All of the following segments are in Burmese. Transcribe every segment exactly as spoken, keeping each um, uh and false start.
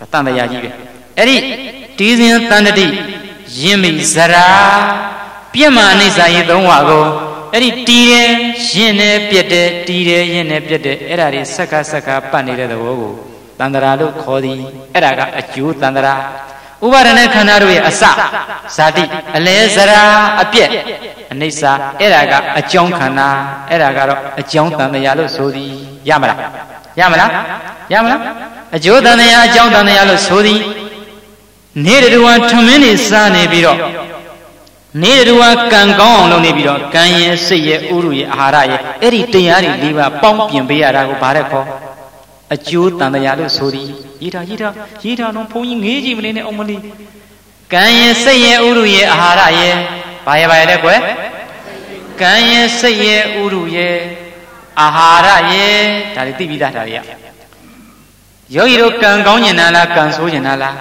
တန်တရားကြီးပဲအဲ့ဒီတီးစဉ်တန်တတိယင်းမိဇရာပြက်မှအိဋ္ဌာရေးသုံးပါကိုအဲ့ဒီတီးတယ်ယင်းတယ်ပြက်တယ်တီးတယ်ယင်းတယ်ပြက်တယ်အဲ့ဒါတွေဆက်ကဆက်ကပတ်နေတဲ့သဘောကိုတန်တရာလို့ခေါ်သည်အဲ့ဒါကအကျိုးတန်တရာဥပါဒณะခန္ဓာတို့ရဲ့အစဇာတိအလဲဇရာအပြက်အနိစ္စအဲ့ဒါကအကြောင်းခန္ဓာအဲ့ဒါကတော့အကြောင်းတန်တရားလို့ဆိုသည်ရမလားရမလားရမလားအကျိုးတန်တရားအကြောင်းတန်တရားလို့ဆိုသည်နေတူဝါထမင်းနေစားနေပြီးတော့နေတူဝါကံကောင်းအောင်လုပ်နေပြီးတော့ကံရဲ့စိတ်ရဲ့ဥရုရဲ့အာဟာရရဲ့အဲ့ဒီတရားတွေလေးပါပေါင်းပြင်ပေးရတာကိုဗါတဲ့ခေါ်အကျိုးတန်တရားလို့ဆိုသည်ရေးထားရေးထားရေးထားတော့ဘုန်းကြီးငေးကြည့်မနေနဲ့အောင်မလီကံရဲ့စိတ်ရဲ့ဥရုရဲ့အာဟာရရဲ့ဘာရဲ့ဘာရဲ့လဲကွယ်ကံရဲ့စိတ်ရဲ့ဥရုရဲ့အာဟာရရဲ့ဒါတွေသိပြီးသားဒါတွေကယောဂီတို့ကံကောင်းကျင်တာလားကံဆိုးကျင်တာလား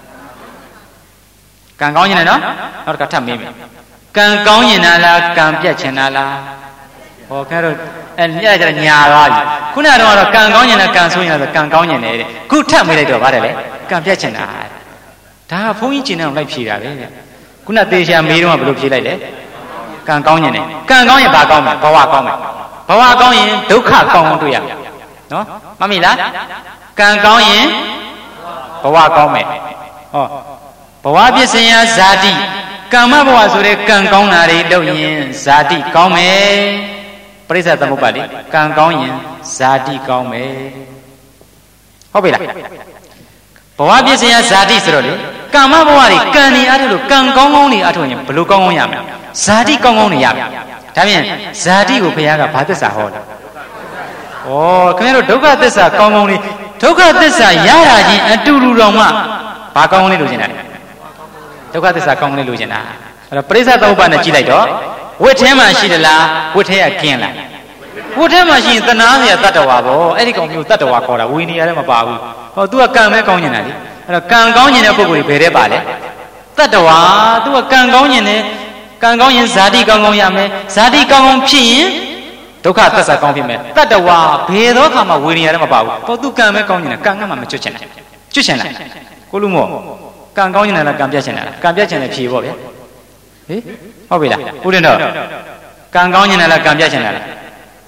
ကံကောင်းကျင်တယ်နော်နောက်တစ်ခါထပ်မေးမယ်ကံကောင်းကျင်တာလားကံပြတ်ကျင်တာလားဟောခင်ဗျားတို့အဲညကြတော့ညာသွားပြီခုနကတော့ကံကောင်းကျင်တာကံဆိုးကျင်တာဆိုကံကောင်းကျင်တယ်တဲ့ခုထပ်မေးလိုက်တော့ဗါတယ်လေကံပြတ်ကျင်တာဒါကဘုန်းကြီးကျင်တဲ့အောင်လိုက်ဖြေတာပဲခုနသေချာမေးတော့ဘယ်လိုဖြေလိုက်လဲကံကောင်းကျင်တယ်ကံကောင်းရင်ဘာကောင်းမလဲဘဝကောင်းမယ်ဘဝကောင်းရင်ဒုက္ခကောင်းအောင်တွေ့ရမယ်နော်မှတ်မိလားကံကောင်းရင်ဘဝကောင်းမယ်ဟောဘဝပစ္စယဇာတိကမ္မဘဝဆိုတဲ့ကံကောင်းတာတွေလုပ်ရင်ဇာတိကောင်းမယ်ပရိစ္ဆေသမုပ္ပါဒိကံကောင်းရင်ဇာတိကောင်းမယ်ဟုတ်ပြီလားဘဝပစ္စယဇာတိဆိုတော့လေကမ္မဘဝတွေကံနေအားထုတ်လို့ကံကောင်းကောင်းနေအားထုတ်ရင်ဘယ်လိုကောင်းကောင်းရမလဲဇာတိကောင်းကောင်းနေရမယ်ဒါဖြင့်ဇာတိကိုဘုရားကဘာသစ္စာဟောလဲဩခင်ဗျားတို့ဒုက္ခသစ္စာကောင်းကောင်းလေးဒုက္ခသစ္စာရတာချင်းအတူတူတော့မှဘာကောင်းကောင်းလေးလိုချင်တာလဲဒုက္ခသစ္စာကောင်းကောင်းလေးလိုချင်တာအဲ့တော့ပရိစ္ဆေသမုပ္ပါဒ်နဲ့ကြည့်လိုက်တော့ဝတ်ထဲမှာရှိသလားဝတ်ထဲကกินလားဝတ်ထဲမှာရှိရင်တဏှာစီရတတ္တဝါပေါ့အဲ့ဒီကောင်မျိုးတတ္တဝါခေါ်တာဝိနည်းရလည်းမပါဘူးဟော तू ကကံပဲကောင်းနေတာလေအဲ့တော့ကံကောင်းနေတဲ့ပုဂ္ဂိုလ်တွေဘယ်ထဲပါလဲတတ္တဝါ तू ကကံကောင်းနေတဲ့ကံကောင်းရင်ဇာတိကောင်းကောင်းရမယ်ဇာတိကောင်းကောင်းဖြစ်ရင်ဒုက္ခသစ္စာကောင်းဖြစ်မယ်တတ္တဝါဘယ်သောခါမှဝေနေရလည်းမပါဘူးဟော तू ကံပဲကောင်းနေတာကံကမှမကျွတ်ချင်တာကျွတ်ချင်လားကိုလူမောကံကောင်းနေတာလားကံပြတ်ချင်တာလားကံပြတ်ချင်တယ်ဖြေပေါ့ဗျာဟေးဟုတ်ပြီလားဦးတင်တော့ကံကောင်းနေတာလားကံပြတ်ချင်တာလား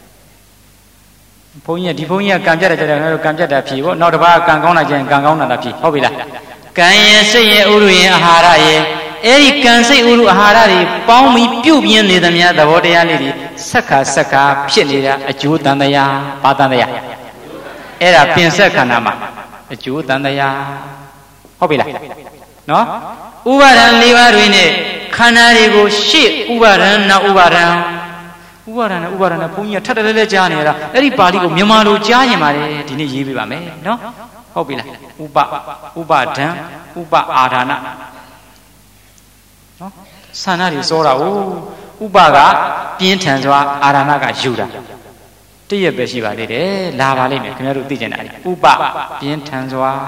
ဘုန်းကြီးကဒီဘုန်းကြီးကကံပြတ်တယ်ကြတယ်ငါတို့ကံပြတ်တာဖြေပေါ့နောက်တစ်ပါးကံကောင်းလာခြင်းကံကောင်းတာဖြေဟုတ်ပြီလားကံရဲ့စိတ်ရဲ့ဥရုရဲ့အာဟာရရဲ့အဲ့ဒီကံစိတ်ဥရုအာဟာရတွေပေါင်းပြီးပြုတ်ပြင်းနေသမျှသဘောတရားလေးတွေဆက်ခါဆက်ခါဖြစ်နေတာအကျိုးတန်တရားဘာတန်တရားအဲ့ဒါပင်ဆက်ခန္ဓာမှာအကျိုးတန်တရားဟုတ်ပြီလားနော်ဥပါဒံ၄ပါးတွေနဲ့ခန္ဓာတွေကိုရှေ့ဥပါဒံနောက်ဥပါဒံဥပါဒံနဲ့ဥပါဒံနဲ့ဘုန်းကြီးကထပ်တလဲလဲကြားနေရတာအဲ့ဒီပါဠိကိုမြန်မာလိုကြားရင်ပါတယ်ဒီနေ့ရေးပေးပါမယ်နော်ဟုတ်ပြီလားဥပဥပါဒံဥပအာဒါနနော်ဆန္ဒတွေစောတာဟုတ်ဥပကပြင်းထန်စွာအာဒါနကယူတာတည့်ရပဲရှိပါသေးတယ်လာပါလိမ့်မယ်ခင်ဗျားတို့သိကျင်တာလေဥပပြင်းထန်စွာ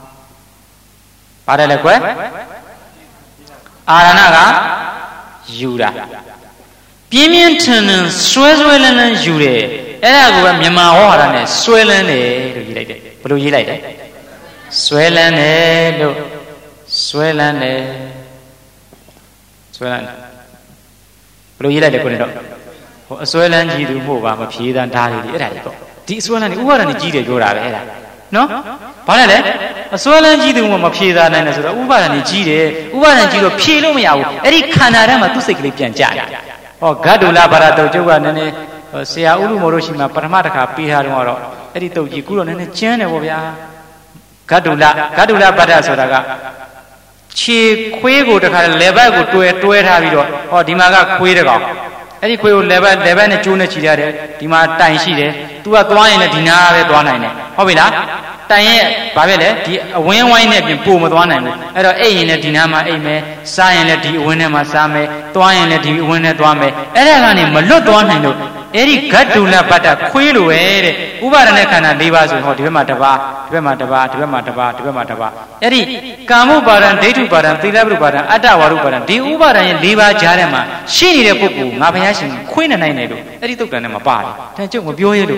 ပါတယ်လေကွယ်အာရဏကယူတာပြင်းပြင်းထန်ထန်ဆွဲဆွဲလန်းလန်းယူတယ်အဲ့ဒါကမြန်မာဟောတာနဲ့ဆွဲလန်းတယ်လို့ရေးလိုက်တယ်ဘယ်လိုရေးလိုက်လဲဆွဲလန်းတယ်လို့ဆွဲလန်းတယ်ဆွဲလန်းတယ်ဘယ်လိုရေးလိုက်လဲကိုနေတော့ဟိုအဆွဲလန်းကြီးသူမို့ပါမဖြေးတန်းဓာတ်တွေအဲ့ဒါတွေပေါ့ဒီအဆွဲလန်းတွေဥပါဒဏ်ကြီးတယ်ပြောတာပဲအဲ့ဒါနော်ဘာလဲလဲအစွဲလန်းကြီးသူမှမဖြေသားနိုင်တယ်ဆိုတော့ဥပါဒဏ်ကြီးတယ်ဥပါဒဏ်ကြီးတော့ဖြေလို့မရဘူးအဲ့ဒီခန္ဓာထဲမှာသူ့စိတ်ကလေးပြန်ကြတယ်ဟောဂတ်ဒုလဘာရတုတ်ကျုပ်ကနည်းနည်းဆရာဥရုမောတို့ရှိမှပထမတစ်ခါပေးထားတော့တော့အဲ့ဒီတုတ်ကြီးခုတော့နည်းနည်းကျန်းတယ်ဗောဗျာဂတ်ဒုလဂတ်ဒုလဘာရဆိုတာကခြေခွေးကိုတခါလေဘက်ကိုတွဲတွဲထားပြီးတော့ဟောဒီမှာကခွေးတကောင်အဲ့ဒီခွေးကိုလေဘက်လေဘက်နဲ့ကျိုးနဲ့ချီရတယ်ဒီမှာတိုင်ရှိတယ်သူကသွားရင်လည်းဒီနာပဲသွားနိုင်တယ်ဟုတ်ပြီလားတိုင်ရဲ့ဘာပဲလဲဒီအဝင်းဝိုင်းနဲ့ပြင်ပို့မသွားနိုင်ဘူးအဲ့တော့အိတ်ရင်လည်းဒီနားမှာအိတ်မယ်စားရင်လည်းဒီအဝင်းထဲမှာစားမယ်သွားရင်လည်းဒီအဝင်းထဲသွားမယ်အဲ့ဒါကနေမလွတ်သွားနိုင်လို့အဲ့ဒီဂတ်ဒုလဘတ္တခွေးလိုပဲတဲ့ဥပါဒณะခန္ဓာ၄ပါးဆိုဟောဒီဘက်မှာတစ်ပါးဒီဘက်မှာတစ်ပါးဒီဘက်မှာတစ်ပါးဒီဘက်မှာတစ်ပါးအဲ့ဒီကာမုပါဒံဒိဋ္ဌုပါဒံသီလပရုပါဒံအတ္တဝါရုပါဒံဒီဥပါဒံရဲ့၄ပါးကြားထဲမှာရှိနေတဲ့ပုဂ္ဂိုလ်ငါဘုရားရှင်ခွေးနေနိုင်တယ်လို့အဲ့ဒီသုတ်တန်ထဲမှာပါတယ်ဒါကျုပ်မပြောရလို့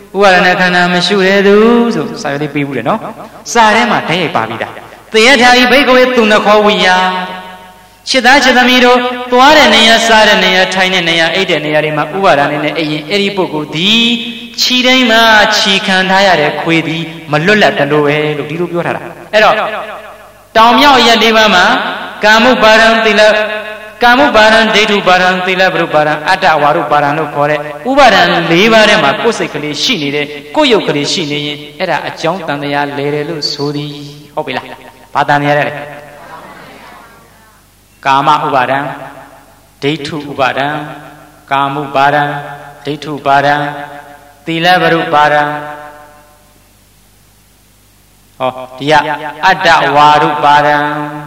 ဥပါဒနာခန္ဓာမရှိတဲ့သူဆိုစာရွက်လေးပေးဘူးတယ်နော်စာထဲမှာတည်းရိုက်ပါပြီးတာသေယထာဤဘိက္ခဝေသူနခောဝိယခြေသားခြေသမီးတို့သွားတဲ့နေရာစားတဲ့နေရာထိုင်တဲ့နေရာအိတ်တဲ့နေရာတွေမှာဥပါဒနာနဲ့အရင်အဲ့ဒီပုဂ္ဂိုလ်ဒီခြီတိုင်းမှာခြီခံထားရတဲ့ခွေသည်မလွတ်လပ်တယ်လို့ပဲလို့ဒီလိုပြောထားတာအဲ့တော့တောင်မြောက်ရက်လေးပါးမှာကာမုပါဒံသီလကာမုပါဒံဒိဋ္ဌုပါဒံသီလပရုပါဒံအတ္တဝါရုပါဒံလို့ခေါ်တဲ့ဥပါဒံ၄ပါးထဲမှာကိုယ်စိတ်ကလေးရှိနေတယ်ကိုယ်ရုပ်ကလေးရှိနေရင်အဲ့ဒါအကြောင်းတန်တရားလဲတယ်လို့ဆိုသည်ဟုတ်ပြီလားဘာတန်တရားလဲကာမဥပါဒံဒိဋ္ဌုဥပါဒံကာမုပါဒံဒိဋ္ဌုပါဒံသီလပရုပါဒံဟောဒီကအတ္တဝါရုပါဒံ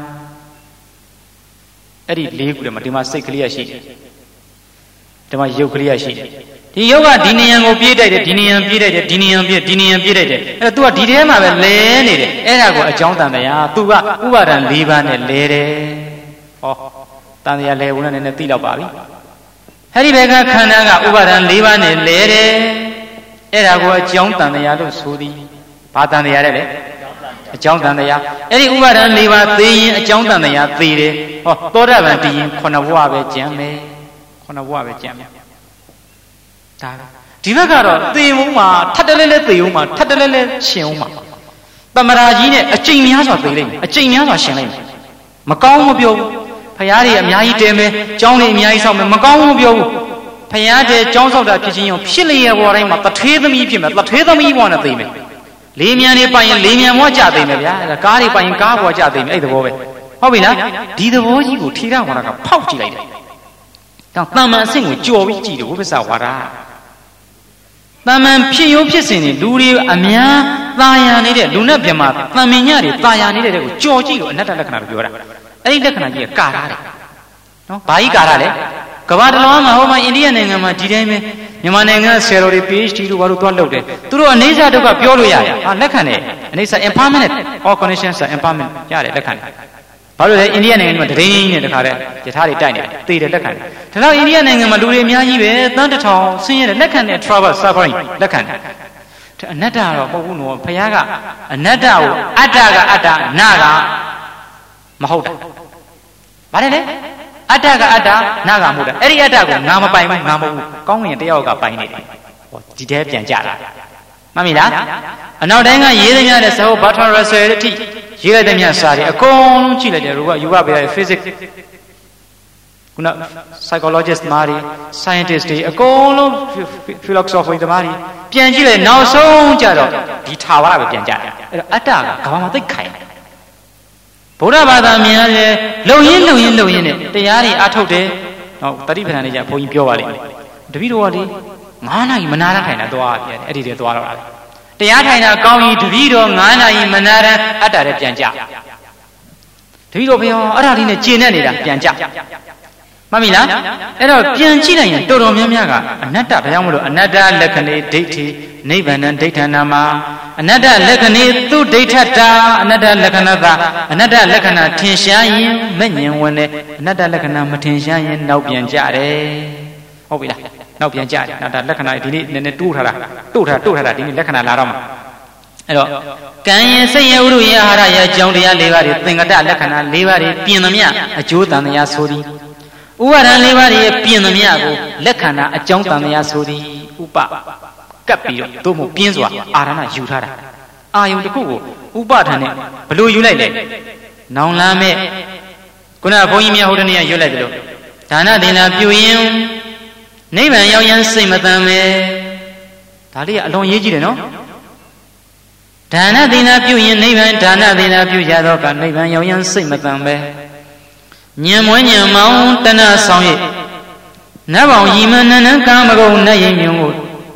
အဲ့ဒီလေးခုတည်းမှာဒီမှာစိတ်ကလေးရရှိတယ်ဒီမှာရုပ်ကလေးရရှိတယ်ဒီရုပ်ကဒီနေရာကိုပြေးတိုက်တယ်ဒီနေရာပြေးတိုက်တယ်ဒီနေရာပြေးဒီနေရာပြေးတိုက်တယ်အဲ့တော့ तू ကဒီထဲမှာပဲလဲနေတယ်အဲ့ဒါကိုအကြောင်းတန်တရား तू ကဥပါဒံ၄ပါးနဲ့လဲတယ်ဟောတန်တရားလဲဝင်နေနဲ့သိတော့ပါပြီအဲ့ဒီဘက်ကခန္ဓာကဥပါဒံ၄ပါးနဲ့လဲတယ်အဲ့ဒါကိုအကြောင်းတန်တရားလို့ဆိုသည်ဘာတန်တရားလဲလဲအကြောင်းတန်တရားအဲ့ဒီဥပါဒံ၄ပါးသိရင်အကြောင်းတန်တရားသိတယ်ဟောသောတာပန်တည်ရင်ခုနှစ်ဘဝပဲကျန်မယ်ခုနှစ်ဘဝပဲကျန်မယ်ဒါဒီဘက်ကတော့သေုံမှာထပ်တလဲလဲသေုံမှာထပ်တလဲလဲရှင်ုံမှာတမရာကြီးနဲ့အကျိန်များစွာသေလိုက်မယ်အကျိန်များစွာရှင်လိုက်မယ်မကောင်းမပြောဘူးဖယားတွေအများကြီးတဲမယ်ကျောင်းတွေအများကြီးဆောက်မယ်မကောင်းမပြောဘူးဖယားတဲ့ကျောင်းဆောက်တာဖြစ်ချင်းရောဖြစ်လျက်ဘဝတိုင်းမှာတထေးသမီးဖြစ်မယ်တထေးသမီးဘဝနဲ့သေမယ်လေးမြန်တွေပိုင်ရင်လေးမြန်ဘဝကြသိမယ်ဗျာကားတွေပိုင်ရင်ကားဘဝကြသိမယ်အဲ့သဘောပဲဟုတ်ပြီလားဒီသဘောကြီးကိုထေရဝါဒကဖောက်ကြည့်လိုက်တယ်တောင်တမ္မန်အဆင့်ကိုကြော်ပြီးကြည့်တယ်ဝိပဿနာဝါဒတမ္မန်ဖြစ်ရုံဖြစ်စဉ်တွေလူတွေအများသာယာနေတဲ့လူနဲ့ပြမတမ္မင်ညတွေသာယာနေတဲ့တဲ့ကိုကြော်ကြည့်လို့အနတ္တလက္ခဏာကိုပြောတာအဲ့ဒီလက္ခဏာကြီးကကာထားတယ်နော်ဘာကြီးကာထားလဲကမ္ဘာတလွှားမှာဟိုမှာအိန္ဒိယနိုင်ငံမှာဒီတိုင်းပဲမြန်မာနိုင်ငံဆယ်တော်တွေ PhD လို့ဘာလို့သွားလုပ်တယ်သူတို့အနေစာဒုက္ခပြောလို့ရတယ်ဟာလက်ခံတယ်အနေစာ impermanent all conditions are impermanent ရတယ်လက်ခံတယ်ဘာလို့လဲအိန္ဒိယနိုင်ငံမှာတရင်းနဲ့တခါတည်းယထာတွေတိုက်နေတယ်သိတယ်လက်ခံတယ်ဒါတော့အိန္ဒိယနိုင်ငံမှာလူတွေအများကြီးပဲတန်းတစ်ထောင်ဆင်းရဲတယ်လက်ခံတယ် trouble suffering လက်ခံတယ်အနတ္တတော့မဟုတ်ဘူးနော်ဘုရားကအနတ္တကိုအတ္တကအတ္တနာကမဟုတ်တာဘာလဲလဲအတ္တကအတ္တနာကမဟုတ်တာအဲ့ဒီအတ္တကိုငါမပိုင်ဘူးငါမဟုတ်ဘူးကောင်းငင်တယောက်ကပိုင်နေတယ်ဟောဒီတဲပြန်ကြတာမှတ်မိလားအနောက်တိုင်းကရေးသမျှတဲ့ဇောဘာထာရဆယ်အထိရေးလိုက်တဲ့မြတ်စာတွေအကုန်လုံးကြည့်လိုက်တယ်တို့ကယူဝပေးတဲ့ physics ခုန psychologist မားတွေ scientist တွေအကုန်လုံး philosophy သမားတွေပြန်ကြည့်လိုက်နောက်ဆုံးကြတော့ဒီထာဝရပဲပြန်ကြတယ်အဲ့တော့အတ္တကကဘာမှသိခိုင်တယ်ဗုဒ္ဓဘာသာမြင်ရတယ်လုံရင်းလုံရင်းလုံရင်းနဲ့တရားတွေအားထုတ်တယ်ဟောတတိပဌာန်လေးじゃဘုန်းကြီးပြောပါလိမ့်မယ်တပည့်တော်ကလေငါးနာရီမနာရထိုင်တာသွားပြန်အဲ့ဒီတည်းသွားတော့တာတရားထိုင်တာကောင်းရင်တပည့်တော်ငါးနာရီမနာရအတ္တလည်းပြန်ကြတပည့်တော်ဘုရားအဲ့ဒါလေးနဲ့ကျင့်နေနေတာပြန်ကြမှတ်မိလားအဲ့တော့ပြန်ကြည့်လိုက်ရင်တော်တော်များများကအနတ္တဘာကြောင့်မလို့အနတ္တလက္ခဏေဒိဋ္ဌိနိဗ္ဗာန်ဒိဋ္ဌာနာမှာအနတ္တလက္ခဏေသူဒိဋ္ဌတာအနတ္တလက္ခဏာကအနတ္တလက္ခဏာထင်ရှားရင်မဉ္ဇဉ်ဝင်တယ်အနတ္တလက္ခဏာမထင်ရှားရင်နောက်ပြန်ကြတယ်ဟုတ်ပြီလားနောက်ပြန်ကြတယ်အနတ္တလက္ခဏာဒီနေ့နည်းနည်းတိုးထားတာတိုးထားတိုးထားတာဒီနေ့လက္ခဏာလာတော့မှာအဲ့တော့ကံရင်စိတ်ရဥရုရအာဟာရရအကြောင်းတရား၄ပါးတွေသင်္ကတလက္ခဏာ၄ပါးတွေပြင်သမျှအကျိုးတန်တရားဆိုသည်ဥပါဒံ၄ပါးတွေပြင်သမျှကိုလက္ခဏာအကြောင်းတန်တရားဆိုသည်ဥပကပ်ပြီးတော့သို့မဟုတ်ပြင်းစွာအာရဏယူထားတာအာယုံတစ်ခုကိုဥပဒံနဲ့ဘလို့ယူလိုက်လဲနောင်လမ်းမဲ့ခုနကဘုန်းကြီးများဟိုတနေ့ကရွတ်လိုက်တယ်လို့ဒါနသင်္နာပြုရင်နိဗ္ဗာန်ရောက်ရန်စိတ်မတန်ပဲဒါလေးကအလွန်ရေးကြည့်တယ်နော်ဒါနသင်္နာပြုရင်နိဗ္ဗာန်ဒါနသင်္နာပြုကြတော့ကနိဗ္ဗာန်ရောက်ရန်စိတ်မတန်ပဲညံမွေးညံမောင်းတဏှဆောင်ရနတ်ပေါင်းရီမနန်းနန်းကာမဂုဏ်နတ်ရင်ညုံကို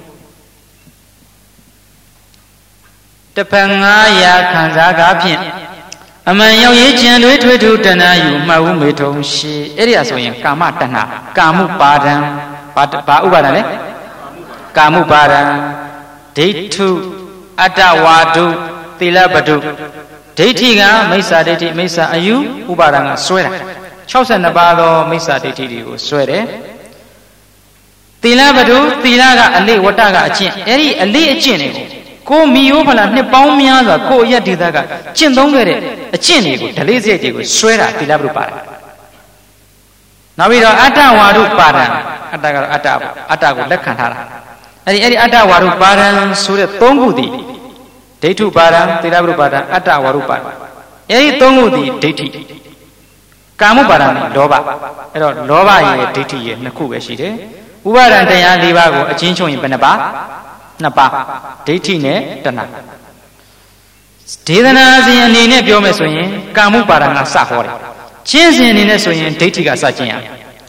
တဖန်ငါးရာခံစားကားဖြင့်အမှန်ရောက်ရေးခြင်းတွေထွေးထူးတဏှာယူမှတ်ဦးမေထုံရှိအဲ့ဒီအဆိုရင်ကာမတဏှာကာမှုပါဒံဘာဘာဥပါဒံလဲကာမှုပါဒံဒိဋ္ဌုအတ္တဝါဒုသီလပတုဒိဋ္ဌိကမိစ္ဆာဒိဋ္ဌိမိစ္ဆာအယူဥပါဒံကစွဲတာ၆၂ပါးသောမိစ္ဆာဒိဋ္ဌိတွေကိုစွဲတယ်သသီလဘဒုသီလကအလေးဝတ္တကအကျင့်အဲ့ဒီအလေးအကျင့်တွေကိုမီယိုးဖလားနှစ်ပေါင်းများစွာကိုယ့်အရက်ဒေသကကျင့်သုံးခဲ့တဲ့အကျင့်တွေကိုဓလေ့စရိုက်တွေကိုဆွဲတာသီလဘဒုပါဒံနောက်ပြီးတော့အတ္တဝါဒုပါဒံအတ္တကတော့အတ္တပေါ့အတ္တကိုလက်ခံထားတာအဲ့ဒီအဲ့ဒီအတ္တဝါဒုပါဒံဆိုတဲ့သုံးခုသည်ဒိဋ္ဌုပါဒံသီလဘဒုပါဒံအတ္တဝါဒုပါဒံအဲ့ဒီသုံးခုသည်ဒိဋ္ဌိကာမပါဒံနဲ့လောဘအဲ့တော့လောဘရဲ့ဒိဋ္ဌိရဲ့နှစ်ခုပဲရှိတယ်ဥပါဒံတရား၄ပါးကိုအချင်းချုပ်ရင်ဘယ်နှပါနှစ်ပါးဒိဋ္ဌိနဲ့တဏှာဒေသနာစဉ်အနေနဲ့ပြောမယ်ဆိုရင်ကာမပါဒံကစဟောတယ်ကျင့်စဉ်အနေနဲ့ဆိုရင်ဒိဋ္ဌိကစကျင့်ရ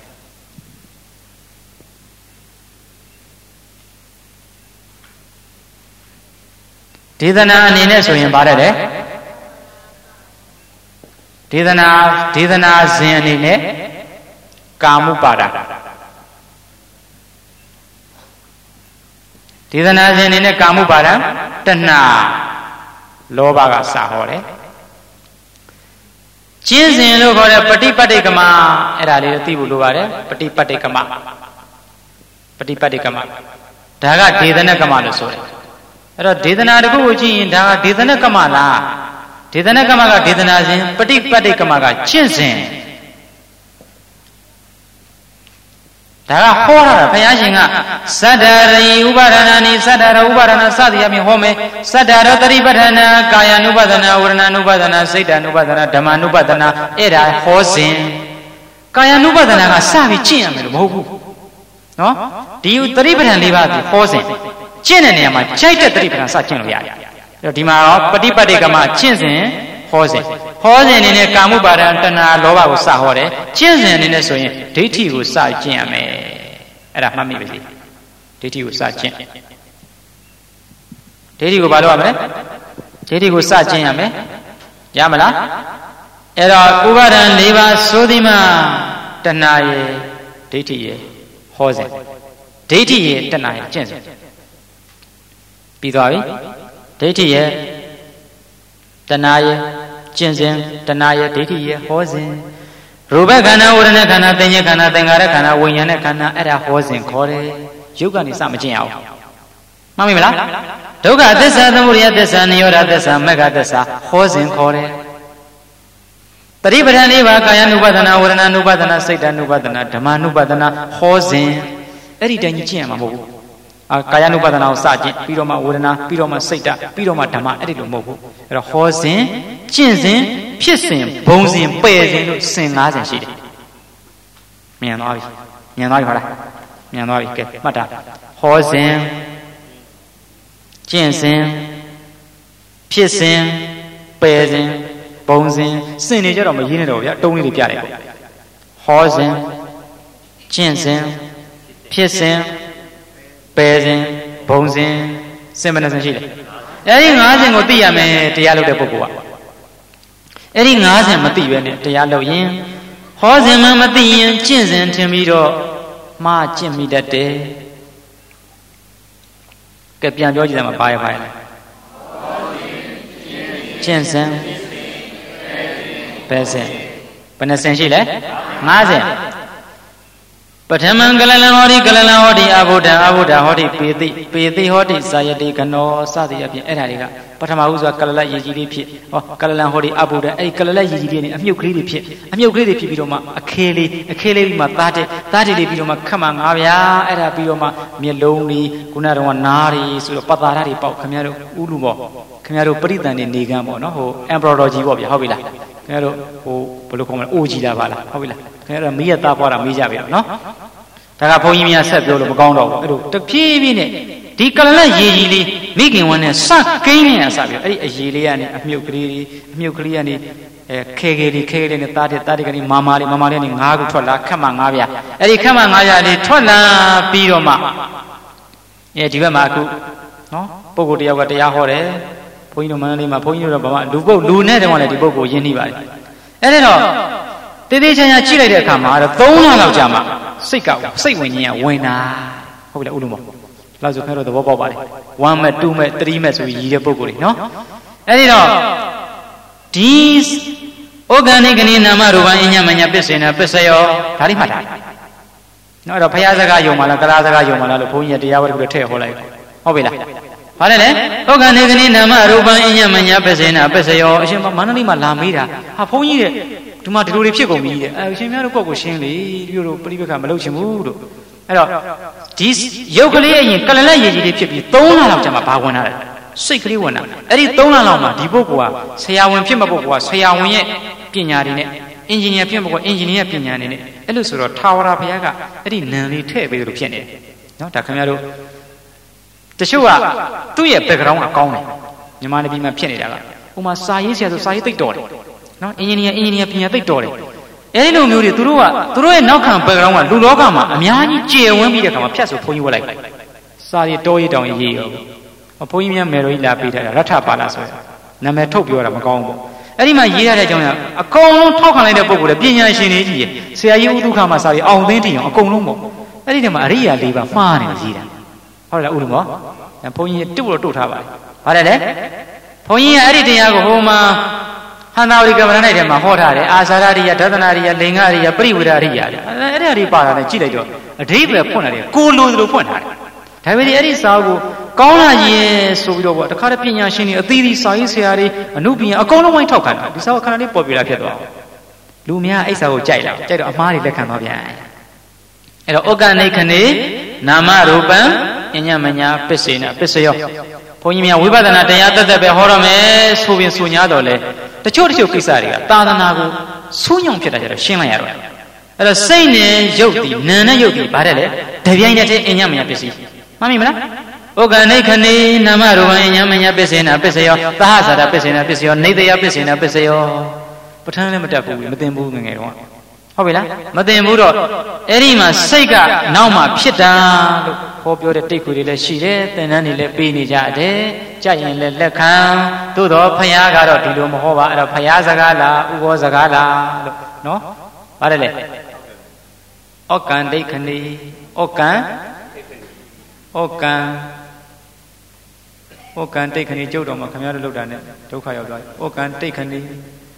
ဒေသနာအနေနဲ့ဆိုရင်ဗါတယ်ဒေသနာဒေသနာစဉ်အနေနဲ့ကာမပါဒံဒေသနာစဉ်အနေနဲ့ကာမပါဒံတဏှာလောဘကစဟောတယ်ကျင့်စဉ်လို့ခေါ်တဲ့ပฏิပတ်တိကမအဲ့ဒါလေးသိဖို့လိုပါတယ်ပฏิပတ်တိကမပฏิပတ်တိကမဒါကဒေသနကမလို့ဆိုတယ်အဲ့တော့ဒေသနာတခုကိုကြည့်ရင်ဒါကဒေသနကမလားဒေသနကမကဒေသနာစဉ်ပฏิပတ်တိကမကကျင့်စဉ်ဒါကဟောတာဘုရားရှင်ကသတ္တရိဥပါဒနာနိသတ္တရဥပါဒနာစသည်အပြင်ဟောမယ်သတ္တရသတိပဋ္ဌာနာကာယ ानु ပါဒနာဝရဏ ानु ပါဒနာစိတ် ानु ပါဒနာဓမ္မ ानु ပါဒနာအဲ့ဒါဟောစဉ်ကာယ ानु ပါဒနာကစပြီးကျင့်ရမယ်လို့မဟုတ်ဘူးနော်ဒီသတိပဋ္ဌာန်၄ပါးကိုဟောစဉ်ကျင့်တဲ့နေရာမှာခြိုက်တဲ့သတိပဋ္ဌာန်စကျင့်လို့ရတယ်အဲ့တော့ဒီမှာရောပฏิပတ်တိကမကျင့်စဉ်ဟောစဉ်ဟောစဉ်အနေနဲ့ကာမပါဒံတဏှာလောဘကိုစဟောတယ်ကျင့်စဉ်အနေနဲ့ဆိုရင်ဒိဋ္ဌိကိုစကျင့်ရမယ်အဲ့ဒါမှတ်မိပါစေဒိဋ္ဌိကိုစကျင့်ဒိဋ္ဌိကိုဘာလုပ်ရမလဲဒိဋ္ဌိကိုစကျင့်ရမယ်ရမလားအဲ့တော့ဥပါဒံ၄ပါးဆိုသည်မှာတဏှာရဲ့ဒိဋ္ဌိရဲ့ဟောစဉ်ဒိဋ္ဌိရဲ့တဏှာရဲ့ကျင့်စဉ်ပြီးသွားပြီဒိဋ္ဌိရဲ့တဏှာရဲ့ကျင့်စဉ်တဏှာရဲ့ဒိဋ္ဌိရဲ့ဟောစဉ်ရူပခန္ဓာဝရဏခန္ဓာသင်္ညေခန္ဓာသင်္ခါရခန္ဓာဝိညာဉ်နဲ့ခန္ဓာအဲ့ဒါဟောစဉ်ခေါ်တယ်ရုပ်ကနေစမကျင့်ရအောင်မှတ်မိမလားဒုက္ခသစ္စာသမုဒယသစ္စာနိရောဓသစ္စာမဂ္ဂသစ္စာဟောစဉ်ခေါ်တယ်တတိပဋ္ဌာန်၄ပါးကာယ ानु ပါဒနာဝရဏ ानु ပါဒနာစိတ် ानु ပါဒနာဓမ္မ ानु ပါဒနာဟောစဉ်အဲ့ဒီတိုင်းကြီးကျင့်ရမှာမဟုတ်ဘူးအာကာယ ानु ပါဒနာကိုစကျင့်ပြီးတော့မှဝေဒနာပြီးတော့မှစိတ်တပြီးတော့မှဓမ္မအဲ့ဒီလိုမဟုတ်ဘူးအဲ့တော့ဟောစဉ်ကျင့်စဉ်ဖြစ်စဉ်ဘုံစဉ်ပယ်စဉ်လို့စဉ်၅စဉ်ရှိတယ်မြင်သွားပြီမြင်သွားပြီဟုတ်လားမြင်သွားပြီကဲမှတ်တာဟောစဉ်ကျင့်စဉ်ဖြစ်စဉ်ပယ်စဉ်ဘုံစဉ်စဉ်နေကြတော့မရင်းနေတော့ဗျာတုံးလေးတွေပြလိုက်ဟောစဉ်ကျင့်စဉ်ဖြစ်စဉ်ပယ်စဉ်ဘုံစဉ်စဉ်မနှစဉ်ရှိတယ်အဲဒီ၅စဉ်ကိုသိရမယ်တရားလုပ်တဲ့ပုဂ္ဂိုလ်ကအဲ့ဒီ၅စဉ်မသိပဲနဲ့တရားလုပ်ရင်ဟောစဉ်မှမသိရင်ကျင့်စဉ်ထင်ပြီးတော့မှားကျင့်မိတတ်တယ်ကဲပြန်ပြောကြည့်တယ်မှာဘာရပါလဲကျင့်စဉ်ပယ်စဉ်ဘယ်နှစဉ်ရှိလဲ၅စဉ်ပထမံကလလံဟောတိကလလံဟောတိအဘုဒ္ဓအဘုဒ္ဓဟောတိပေတိပေတိဟောတိဇာယတိကနောစသည်အပြင်အဲ့ဒါတွေကပထမဦးစွာကလလရေကြီးလေးဖြစ်ဟောကလလံဟောတိအဘုဒ္ဓအဲ့ဒီကလလရေကြီးလေးနဲ့အမြုပ်ကလေးတွေဖြစ်အမြုပ်ကလေးတွေဖြစ်ပြီးတော့မှအခဲလေးအခဲလေးပြီးမှသားတဲ့သားတဲ့လေးပြီးတော့မှခတ်မှငါးဗျာအဲ့ဒါပြီးတော့မှမျက်လုံးတွေခုနကတော့နားတွေဆိုတော့ပတာရတွေပေါက်ခင်ဗျားတို့ဥလူပေါ့ခင်ဗျားတို့ပရိသန်နေနေကန်းပေါ့နော်ဟို embroidery ပေါ့ဗျာဟုတ်ပြီလားခင်ဗျားတို့ဟိုဘယ်လိုခေါ်မလဲအိုကြီးတာပါလားဟုတ်ပြီလားခင်ဗျားတို့မိရသားပွားတာမေးကြပြီနော်ဒါကဘုန်းကြီးများဆက်ပြောလို့မကောင်းတော့ဘူးအဲ့လိုတဖြည်းဖြည်းနဲ့ဒီကလလရေကြီးလေးမိခင်ဝန်းနဲ့စကိန်းနေရစပြီးအဲ့ဒီအရေလေးကနေအမြုပ်ကလေးတွေအမြုပ်ကလေးကနေအဲခဲခဲလေးခဲခဲလေးနဲ့တားတဲ့တားတဲ့ကနေမာမာလေးမာမာလေးကနေငါးခုထွက်လာခက်မှငါးပြအဲ့ဒီခက်မှငါးပြလေးထွက်လာပြီးတော့မှအဲဒီဘက်မှာအခုနော်ပုဂ္ဂိုလ်တယောက်ကတရားဟောတယ်ဘုန်းကြီးတို့မန္တလေးမှာဘုန်းကြီးတို့တော့ဗမာလူပုတ်လူနဲ့တုန်းကလည်းဒီပုဂ္ဂိုလ်ရင်းနှီးပါတယ်အဲ့ဒါတော့တေးသေးချာချာကြည့်လိုက်တဲ့အခါမှာတော့သုံးလလောက်ကြာမှစိတ်ကစိတ်ဝင်ခြင်းကဝင်တာဟုတ်ပြီလားဥလုံးပေါ့လောက်ဆိုခင်ဗျားတို့သဘောပေါက်ပါလေone met two met three met ဆိုရည်တဲ့ပုံကိုယ်တွေနော်အဲ့ဒီတော့ဒီဩဂန်နိကနိနာမရူပအညမညာပစ္စေနာပစ္စယောဒါလေးမှတ်တာနော်အဲ့တော့ဘုရားစကားယုံမှလားတရားစကားယုံမှလားလို့ဘုန်းကြီးကတရားဝတ္ထုတွေထည့်ဟောလိုက်ဟုတ်ပြီလားဘာလဲလဲဩဃနေကနိနာမရူပံအညမညာပစ္စေနာပစ္စယောအရှင်မန္တလေးမှာလာမေးတာဟာဘုန်းကြီးတဲ့ဒီမှာဒီလိုတွေဖြစ်ကုန်ပြီတဲ့အဲအရှင်များတို့ကိုယ့်ကိုရှင်းလေဒီလိုပြိပခါမလုပ်ချင်ဘူးလို့အဲ့တော့ဒီရုပ်ကလေးအရင်ကလလတ်ရည်ကြီးလေးဖြစ်ပြီးသုံးလလောက်ကြာမှဘာဝင်လာတယ်စိတ်ကလေးဝင်လာအဲ့ဒီသုံးလလောက်မှာဒီပုဂ္ဂိုလ်ကဆရာဝန်ဖြစ်မဲ့ပုဂ္ဂိုလ်ကဆရာဝန်ရဲ့ပညာတွေနဲ့အင်ဂျင်နီယာဖြစ်မဲ့ပုဂ္ဂိုလ်အင်ဂျင်နီယာပညာတွေနဲ့အဲ့လိုဆိုတော့ထာဝရဘုရားကအဲ့ဒီနံလေးထည့်ပေးလို့ဖြစ်နေတယ်နော်ဒါခင်ဗျားတို့တချို့ကသူ့ရဲ့ background ကကောင်းတယ်မြန်မာပြည်မှာဖြစ်နေတာကဥမာစာရေးဆရာဆိုစာရေးသိတော်တယ်နော်အင်ဂျင်နီယာအင်ဂျင်နီယာပညာသိတော်တယ်အဲဒီလိုမျိုးတွေသူတို့ကသူတို့ရဲ့နောက်ခံ background ကလူလောကမှာအများကြီးကျေဝန်းပြီးတဲ့ခါမှာဖြတ်ဆိုဘုန်းကြီးဝတ်လိုက်စာရေးတောရေးတောင်ရေးရောဘုန်းကြီးများမယ်တော်ကြီးလာပေးထားတာရထပါလာဆိုရနာမည်ထုတ်ပြောတာမကောင်းဘူးအဲ့ဒီမှာရေးရတဲ့အကြောင်းကအကုန်လုံးထောက်ခံလိုက်တဲ့ပုံကိုလည်းပညာရှင်တွေကြီးဆရာကြီးဥဒုခမှာစာရေးအောင်သိတင်အောင်အကုန်လုံးပေါ့အဲ့ဒီတည်းမှာအရိယာ၄ပါးမှားနေရေးတာဟုတ်လားဥဒုမောဘုန်းကြီးတုတ်လို့တုတ်ထားပါဘာလဲလဲဘုန်းကြီးကအဲ့ဒီတရားကိုဟိုမှာဟန္တာဝရိကမရဏိတ်ထဲမှာဟောထားတယ်အာဇာရရိယဒသနာရိယလင်္ကာရိယပရိဝေဒရိယအဲ့ဒါတွေပါတာနဲ့ကြည့်လိုက်တော့အဓိပ္ပာယ်ဖွင့်လာတယ်ကိုလိုလိုဖွင့်ထားတယ်ဒါပေမဲ့အဲ့ဒီစာအုပ်ကိုကောင်းလာရင်ဆိုပြီးတော့ဗောတခါတည်းပညာရှင်တွေအသီးသီးစာရေးဆရာတွေအနုပညာအကုန်လုံးဝိုင်းထောက်ခံတာဒီစာအုပ်ခဏလေးပေါ်ပြလာဖြစ်သွားလူများအဲ့စာကိုကြိုက်လာကြိုက်တော့အမှားတွေလက်ခံသွားပြန်အဲ့တော့ဩကနိခနေနာမရူပံအညမညာပစ္စေနပစ္စယောဘုန်းကြီးများဝိပဿနာတရားတက်တက်ပဲဟောရမယ်ဆိုရင်ဆိုညာတော့လေတချို့တချို့ကိစ္စတွေကသာသနာကိုဆူးညောင်ဖြစ်တာကြတော့ရှင်းလိုက်ရတော့အဲ့တော့စိတ်နဲ့ရုပ်တည်နာနဲ့ရုပ်တည်ဗါတယ်လေတပြိုင်တည်းအညမညာပစ္စည်းမှန်ပြီမလားဩကနိခနေနာမရူပံအညမညာပစ္စေနပစ္စယောသဟဇာတပစ္စေနပစ္စယောနေတယပစ္စေနပစ္စယောပဋ္ဌာန်းလည်းမတက်ဘူးမသိဘူးငငယ်တော့ဟုတ်ပြီလားမသိဘူးတော့အဲ့ဒီမှာစိတ်ကနောက်မှဖြစ်တာလို့ဟောပြောတဲ့တိတ်ခွေတွေလည်းရှိတယ်သင်္นานတွေလည်းပေးနေကြတယ်ကြိုက်ရင်လည်းလက်ခံသို့တော့ဖယားကတော့ဒီလိုမဟောပါအဲ့တော့ဖယားစကားလားဥဘောစကားလားလို့နော်ပါတယ်လေဩကံဒိဋ္ဌိနေဩကံဩကံဩကံဒိဋ္ဌိနေကျုပ်တော်မှာခင်ဗျားတို့လောက်တာနဲ့ဒုက္ခရောက်သွားဩကံဒိဋ္ဌိနေ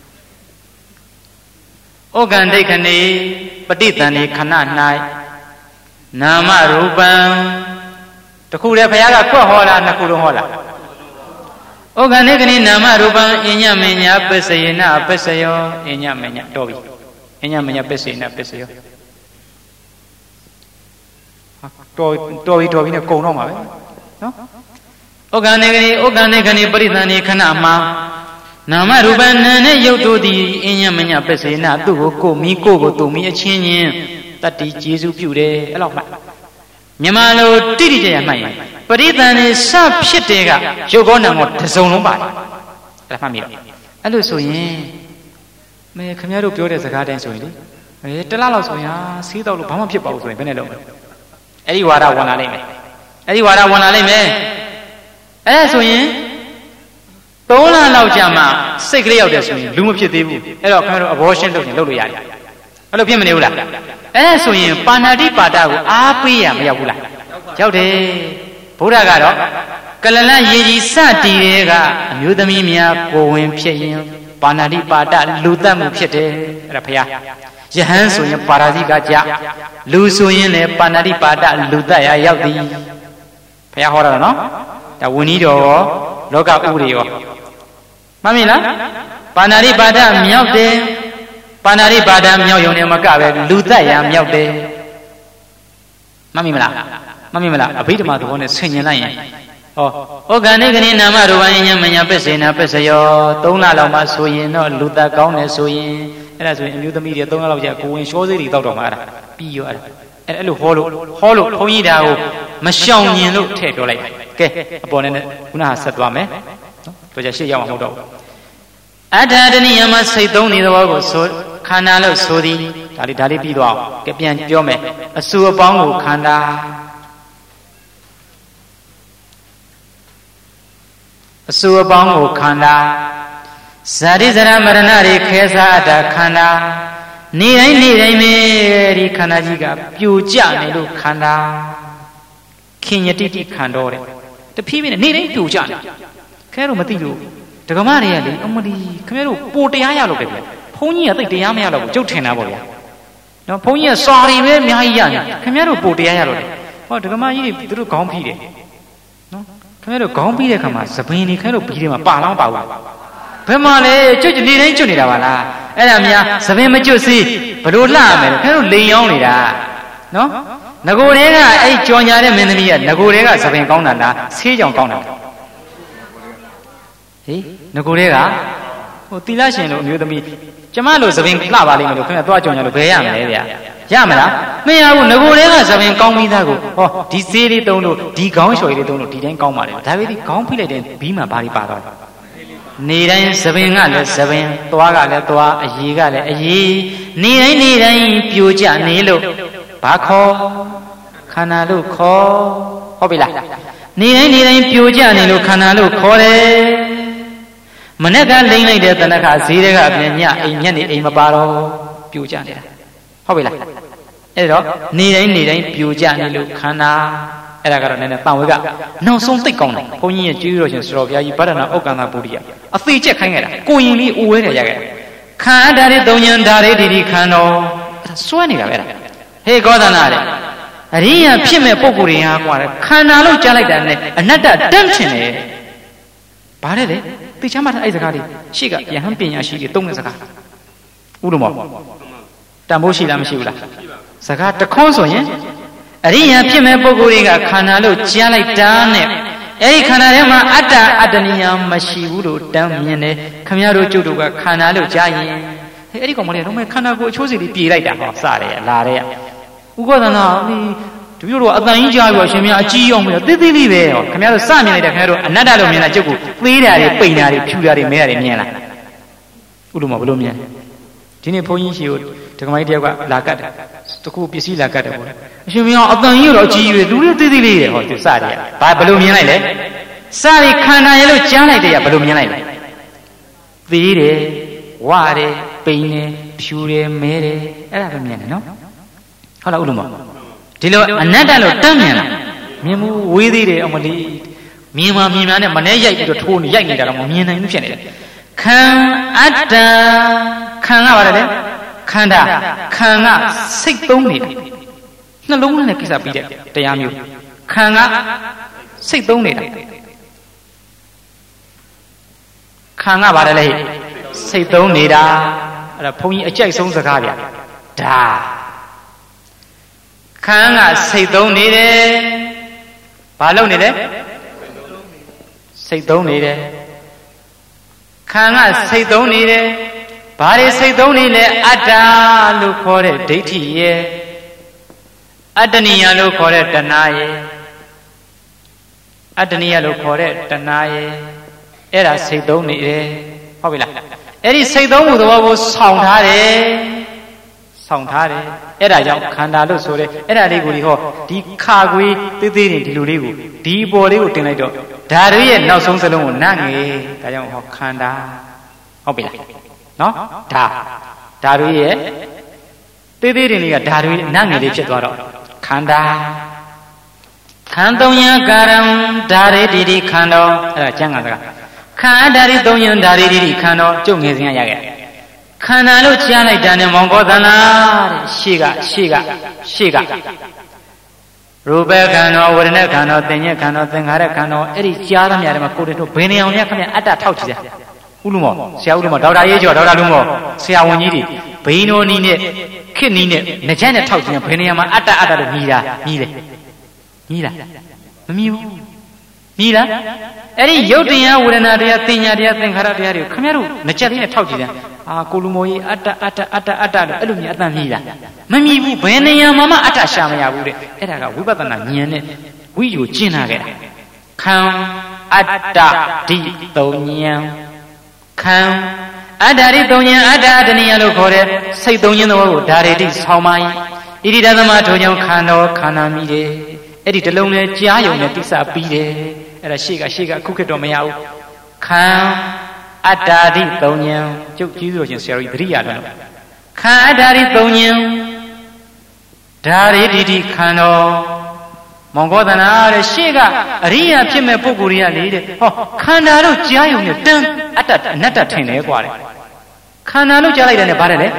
ဩကံဒိဋ္ဌိနေပဋိသန္ဓေခဏ၌နာမရူပံတခုတည်းဘုရားကခွတ်ဟောလားနှစ်ခုလုံးဟောလားဩကံဒိဋ္ဌိနေနာမရူပံအညမညာပစ္စယေနပစ္စယောအညမညာတော်ပြီအညမညာပစ္စယေနပစ္စယောတော်တော်ပြီတော်ပြီနဲ့ကုံတော့မှာပဲနော်ဩကံဒိဋ္ဌိနေဩကံဒိဋ္ဌိနေပဋိသန္ဓေခဏမှာနာမရူပနာနဲ့ရုပ်တို့သည်အညမညာပစ္စေနသူ့ကိုကိုမိကိုကိုသူမိအချင်းချင်းတတ္တိကျေစုပြုတယ်အဲ့လောက်မှမြန်မာလိုတိတိကျကျမှတ်ရင်ပရိသန်နေစဖြစ်တဲ့ကရုပ်ကောနာမောတစ်စုံလုံးပါတယ်အဲ့ဒါမှတ်မိတော့အဲ့လိုဆိုရင်မဲခင်ဗျားတို့ပြောတဲ့စကားတိုင်းဆိုရင်လေအဲတလားလောက်ဆိုရင်ဟာစီးတော့လို့ဘာမှဖြစ်ပါဘူးဆိုရင်ဘယ်နဲ့လုံးအဲ့ဒီဝါဒဝင်လာလိမ့်မယ်အဲ့ဒီဝါဒဝင်လာလိမ့်မယ်အဲ့ဒါဆိုရင်သုံးလလောက်ကြာမှစိတ်ကလေးရောက်တယ်ဆိုရင်လူမဖြစ်သေးဘူးအဲ့တော့ခင်ဗျားတို့ abortion လုပ်ရင်လုပ်လို့ရတယ်အဲ့လိုဖြစ်မနေဘူးလားအဲ့ဆိုရင်ပါဏာတိပါဒကိုအားပေးရမရောက်ဘူးလားရောက်တယ်ဘုရားကတော့ကလလရေကြီးစတည်တဲ့ကအမျိုးသမီးများကိုဝင်ဖြစ်ရင်ပါဏာတိပါဒလူသက်မှုဖြစ်တယ်အဲ့ဒါဘုရားယဟန်ဆိုရင်ပါရာဇိကကြလူဆိုရင်လည်းပါဏာတိပါဒလူသက်ရရောက်သည်ဘုရားဟောတာနော်ဒါဝိနည်းတော်ရောလောကဥပဒေရောမှန်ပြီလားပါဏာတိပါဒမြောက်တယ်ပါဏာတိပါဒမြောက်ယုံနဲ့မကပဲလူသက်ရာမြောက်တယ်မှန်ပြီမလားမှန်ပြီမလားအဘိဓမ္မာသဘောနဲ့ဆင်ញင်လိုက်ရင်ဟောဩကံနေကနေနာမရူပံညမညာပစ္စေနာပစ္စယောသုံးလလောက်မှဆိုရင်တော့လူသက်ကောင်းတယ်ဆိုရင်အဲ့ဒါဆိုရင်အမျိုးသမီးတွေသုံးလလောက်ကြာကိုဝင်ရှောသေးတွေတောက်တော့မှာအဲ့ဒါပြီးရောအဲ့ဒါအဲ့အဲ့လိုဟောလို့ဟောလို့ဘုန်းကြီးဒါကိုမရှောင်ញင်လို့ထည့်ပြောလိုက်ကဲအပေါ်နဲ့ခုနကဆက်သွားမယ်နော်တို့ကြရှေ့ရောက်မှာမဟုတ်တော့ဘူးအထာတနိယမစိတ်သုံးနေသဘောကိုဆိုခန္ဓာလို့ဆိုသည်ဒါလေးဒါလေးပြီးတော့ကဲပြန်ပြောမယ်အဆူအပေါင်းကိုခန္ဓာအဆူအပေါင်းကိုခန္ဓာဇာတိဇရမရဏတွေခဲစားအပ်တာခန္ဓာနေတိုင်းနေတိုင်းပဲဒီခန္ဓာကြီးကပြိုကျနေလို့ခန္ဓာခင်ယတိတိခန္ဓာတဲ့တဖြည်းဖြည်းနဲ့နေတိုင်းပြိုကျနေခဲတော့မသိလို့ဒကမတွေကလေအမလီခင်ဗျားတို့ပိုတရားရလို့ပဲဗျဘုန်းကြီးကသိတရားမရတော့ဘူးကျုပ်ထင်တာပေါ့ဗျာနော်ဘုန်းကြီးကစွာတွေပဲအများကြီးရနေခင်ဗျားတို့ပို့တရားရတော့တယ်ဟောဒကမကြီးတွေသူတို့ခေါင်းဖိတယ်နော်ခင်ဗျားတို့ခေါင်းဖိတဲ့ခါမှာသပင်တွေခင်ဗျားတို့ပြီးတယ်မှာပါလောင်းပါဘူးဘယ်မှာလဲကျွတ်နေတိုင်းကျွတ်နေတာပါလားအဲ့ဒါများသပင်မကျွတ်စေးဘလို့လှရမယ်ခင်ဗျားတို့လိန်ရောင်းနေတာနော်ငကိုတွေကအဲ့ကြော်ညာတဲ့မင်းသမီးကငကိုတွေကသပင်ကောင်းတာလားဆေးကြောင်ကောင်းတာဟေးငကိုတွေကဟိုတီလာရှင်တို့အမျိုးသမီးကျမတို့သပင်လှပါလိမ့်မယ်လို့ခင်ဗျာသွားကြော်ညာလို့ဘယ်ရမလဲဗျာရမလားမရဘူးငကိုတွေကသပင်ကောင်းပြီးသားကိုဟောဒီဆေးလေးသုံးလို့ဒီခေါင်းလျှော်လေးသုံးလို့ဒီတိုင်းကောင်းပါလေဒါပေမဲ့ဒီခေါင်းဖိလိုက်တဲ့ဘီးမှာဘာတွေပါသွားလဲနေတိုင်းသပင်ကလည်းသပင်သွားကလည်းသွားအရေကလည်းအရေနေတိုင်းနေတိုင်းပြိုကျနေလို့ဘာခေါ်ခန္ဓာလို့ခေါ်ဟုတ်ပြီလားနေတိုင်းနေတိုင်းပြိုကျနေလို့ခန္ဓာလို့ခေါ်တယ်မနေ့ကလိမ့်လိုက်တဲ့တဏ္ဍခါဈေးတွေကပြန်ညအိမ်ညက်နေအိမ်မပါတော့ပြိုကျနေတာဟုတ်ပြီလားအဲ့တော့နေတိုင်းနေတိုင်းပြိုကျနေလို့ခန္ဓာအဲ့ဒါကတော့နည်းနည်းတန်ဝေကနောက်ဆုံးသိတ်ကောင်းတယ်ဘုန်းကြီးရဲ့ကျေးဇူးတော်ရှင်ဆရာဘုရားကြီးဗဒ္ဒနာဥက္ကန္တာပုရိယအသေးချက်ခိုင်းခဲ့တာကိုရင်လေးအိုဝဲတယ်ရခဲ့ခန္ဓာတွေသုံးဉဏ်ဓာတ်တွေဒီခန္ဓာအဲ့ဒါစွဲနေတာပဲဟေးကောသနာတဲ့အရိယာဖြစ်မဲ့ပုဂ္ဂိုလ်တွေဟာကွာခန္ဓာလို့ကြားလိုက်တာနဲ့အနတ္တတန့်ချင်တယ်ဘာလဲလေသိချမ်းမှအဲ့စကားလေးရှေ့ကယဟန်ပညာရှိတွေသုံးတဲ့စကားဥဒ္ဓမောတန်ဖိုးရှိလားမရှိဘူးလားစကားတခွန်းဆိုရင်အရိယာဖြစ်မဲ့ပုဂ္ဂိုလ်တွေကခန္ဓာလို့ကြားလိုက်တာနဲ့အဲ့ဒီခန္ဓာထဲမှာအတ္တအတ္တနိယမရှိဘူးလို့တမ်းမြင်တယ်ခမရတို့ကျုပ်တို့ကခန္ဓာလို့ကြားရင်အဲ့ဒီကောင်မလေးတော့မဲခန္ဓာကိုယ်အချိုးစီလေးပြေးလိုက်တာဟောစတယ်လာတဲ့ဥက္ကဋ္ဌနာဒီတို့တော့အတန်ကြီးကြားပြီးတော့ရှင်မအကြီးအောင်ပြီးတော့သေးသေးလေးပဲဟောခမရတို့စမြင်လိုက်တဲ့ခမရတို့အနတ္တလို့မြင်တာကျုပ်ကိုသေးတာတွေပိန်တာတွေဖြူတာတွေမဲတာတွေမြင်လားဥလို့မဘလို့မြင်ဒီနေ့ဘုန်းကြီးရှိကိုဒကမကြီးတယောက်ကလာကတ်တယ်တခုပစ္စည်းလာကတ်တယ်ပေါ့လေအရှင်မင်းအတန်ကြီးတော့အကြီးပဲလူတွေသေးသေးလေးတွေဟောသူစတယ်ဘာဘလို့မြင်လိုက်လဲစပြီးခန္ဓာရဲ့လို့ကြားလိုက်တယ်ကဘလို့မြင်လိုက်လဲသေးတယ်ဝါတယ်ပိန်တယ်ဖြူတယ်မဲတယ်အဲ့ဒါပဲမြင်တယ်နော်ဟုတ်လားဥလို့မဒီလိုအနတ္တလို့တမ်းမြင်လားမြင်မှုဝေးသေးတယ်အမလေးမြင်မှမြင်မှနဲ့မနဲ့ရိုက်ပြီးတော့ထိုးနေရိုက်နေတာတော့မမြင်နိုင်ဘူးဖြစ်နေတယ်ခံအတ္တခံကပါတယ်လေခန္ဓာခံကစိတ်သုံးနေတာနှလုံးနဲ့ကိစ္စပြီးတဲ့တရားမျိုးခံကစိတ်သုံးနေတာခံကပါတယ်လေစိတ်သုံးနေတာအဲ့ဒါဘုန်းကြီးအကြိုက်ဆုံးစကားဗျာဒါခံကစိတ်သုံးနေတယ်ဘာလုပ်နေလဲစိတ်သုံးနေတယ်ခံကစိတ်သုံးနေတယ်ဘာတွေစိတ်သုံးနေလဲအတ္တလို့ခေါ်တဲ့ဒိဋ္ဌိရဲ့အတ္တနိယလို့ခေါ်တဲ့တဏှာရဲ့အတ္တနိယလို့ခေါ်တဲ့တဏှာရဲ့အဲ့ဒါစိတ်သုံးနေတယ်ဟုတ်ပြီလားအဲ့ဒီစိတ်သုံးမှုသဘောကိုဆောင်ထားတယ်ဆောင်ထားတယ်အဲ့ဒါကြောင့်ခန္ဓာလို့ဆိုတဲ့အဲ့ဒါလေးကိုဒီဟောဒီခါခွေးသေးသေးနေဒီလိုလေးကိုဒီပေါ်လေးကိုတင်လိုက်တော့ဓာတ်ရဲ့နောက်ဆုံးစလုံးကိုနတ်ငယ်ဒါကြောင့်ဟောခန္ဓာဟုတ်ပြီလားနော်ဓာဓာတွေရဲ့သေးသေးတင်လေးကဓာတွေနတ်ငယ်လေးဖြစ်သွားတော့ခန္ဓာခန္သုံးယကာရံဓာရေတိတိခန္ဓောအဲ့ဒါကျမ်းဂန်စကားခန္ဓာတွေသုံးယဓာရေတိတိခန္ဓောကျုပ်ငယ်စဉ်ကရခဲ့ခန္ဓာလို့ကြားလိုက်တာနဲ့မောင်ကောသနာတဲ့ရှေ့ကရှေ့ကရှေ့ကရူပခန္ဓာဝေဒနာခန္ဓာသင်္ညေခန္ဓာသင်္ခါရခန္ဓာအဲ့ဒီကြားသမျှတွေမှာကိုယ်တို့ဘယ်နေအောင်လဲခင်ဗျအတ္တထောက်ကြည့်တယ်ဥလူမောဆရာဥလူမောဒေါက်တာရေးကျော်ဒေါက်တာလူမောဆရာဝန်ကြီးတွေဘိန်းတော်နီးနဲ့ခစ်နီးနဲ့ငကြက်နဲ့ထောက်ကြည့်ရင်ဘယ်နေရာမှာအတ္တအတ္တလို့မြည်တာမြည်တယ်မြည်လားမမြည်ဘူးမြည်လားအဲ့ဒီယုတ်တရားဝေဒနာတရားသင်ညာတရားသင်္ခါရတရားတွေကိုခင်ဗျားတို့ငကြက်လေးနဲ့ထောက်ကြည့်တယ်အာကိုလူမောကြီးအတ္တအတ္တအတ္တအတ္တလို့အဲ့လိုမျိုးအတန်မြည်လားမမြည်ဘူးဘယ်နေရာမှာမှအတ္တရှာမရဘူးတဲ့အဲ့ဒါကဝိပဿနာဉာဏ်နဲ့ဝိယုကျင့်လာခဲ့တာခံအတ္တဒီသုံးဉာဏ်ခံအတ္တရိသုံးဉာဏ်အတ္တအတ္တနိယလို့ခေါ်တဲ့စိတ်သုံးဉာဏ်သဘောကိုဓာရေတိဆောင်းပါ၏ဣတိတသမထိုကြောင့်ခန္ဓာခန္ဓာမိတယ်အဲ့ဒီတလုံးလဲကြားယုံနဲ့တိစ္ဆာပြီးတယ်အဲ့ဒါရှေ့ကရှေ့ကအခုခေတ်တော့မရဘူးခံအတ္တရိသုံးဉာဏ်ကျုပ်ကြီးဆိုရှင်ဆရာကြီးသတိရတယ်လို့ခံအတ္တရိသုံးဉာဏ်ဓာရေတိတိခန္ဓာမောင်ကောသနာတဲ့ရှေ့ကအရိယာဖြစ်မဲ့ပုဂ္ဂိုလ်တွေကလေတဲ့ဟောခန္ဓာတို့ကြားယုံနဲ့တန်းအတ္တအနတ္တထင်တယ်กว่าတဲ့ခန္ဓာလို့ကြားလိုက်တယ်နဲ့ဗါတယ်လေ